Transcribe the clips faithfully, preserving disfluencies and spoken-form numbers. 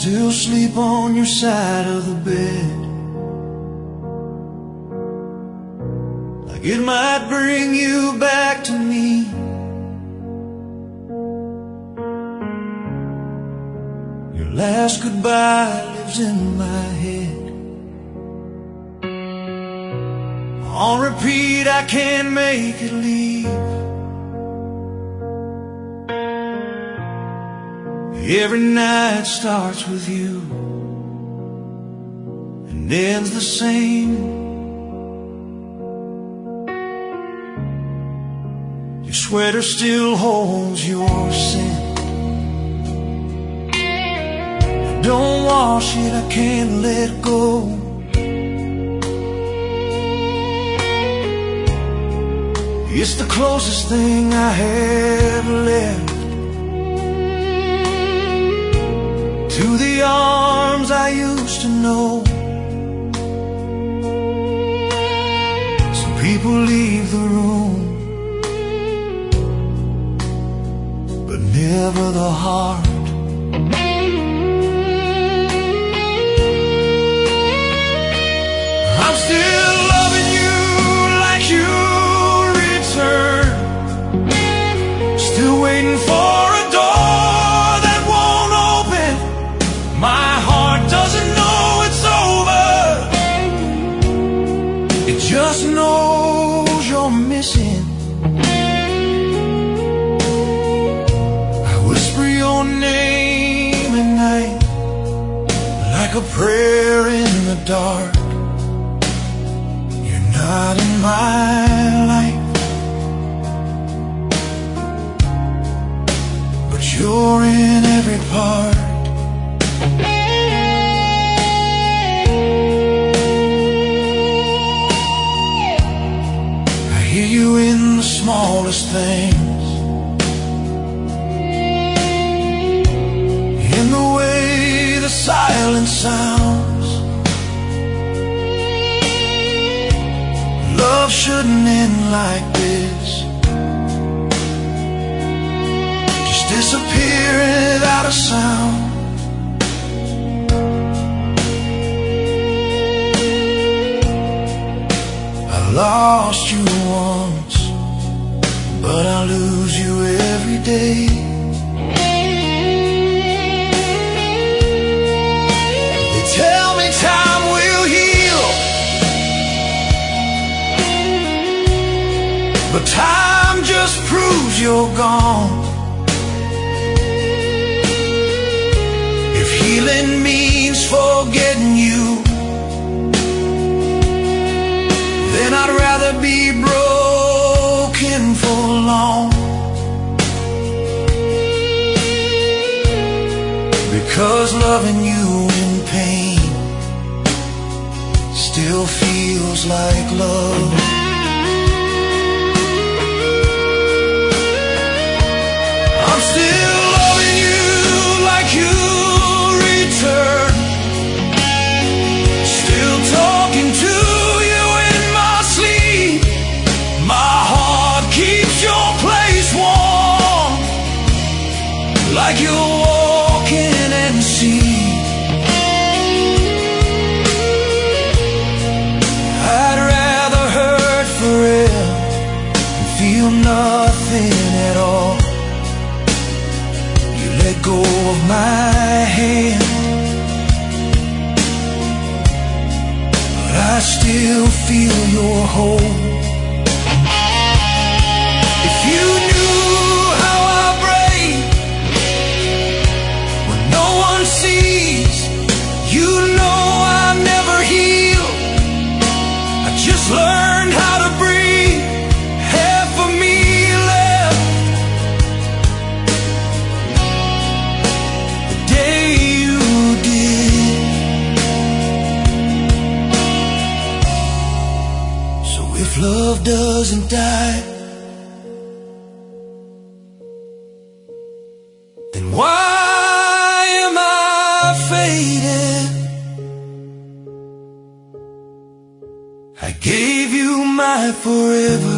still sleep on your side of the bed, like it might bring you back to me. Your last goodbye lives in my head. On repeat, I can't make it leave. Every night starts with you and ends the same. Your sweater still holds your scent. I don't wash it, I can't let go. It's the closest thing I have left to the arms I used to know. Some people leave the room, but never the heart. I'm still loving you like you return, still waiting for a door that won't open. My heart doesn't know it's over, it just knows you're missing. I whisper your name at night, like a prayer in the dark. You're not in my life, but you're in every part. Hear you in the smallest things, in the way the silence sounds. Love shouldn't end like this, just disappear without a sound. I lost you once, but I lose you every day. They tell me time will heal, but time just proves you're gone. If healing means forgetting you, then I'd rather be broken for long, because loving you in pain still feels like love. I'm still loving you like you return, still talking to you in my sleep. My heart keeps your place warm, like you'll walk in and see. I'd rather hurt forever and feel nothing at all. You let go of my hand, but I still feel your hold. If you knew how I break when no one sees, you know I never heal. I just learned how to breathe, half of me left. The day you did. So if love doesn't die, then why am I fading? I gave you my forever,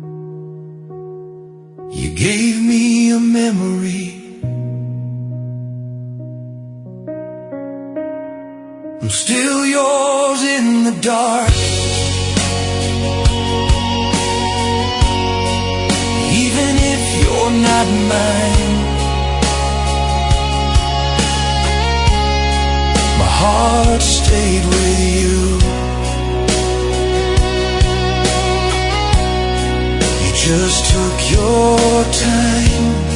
you gave me a memory. I'm still yours in the dark. Even if you're not mine, my heart stayed with you. You just took your time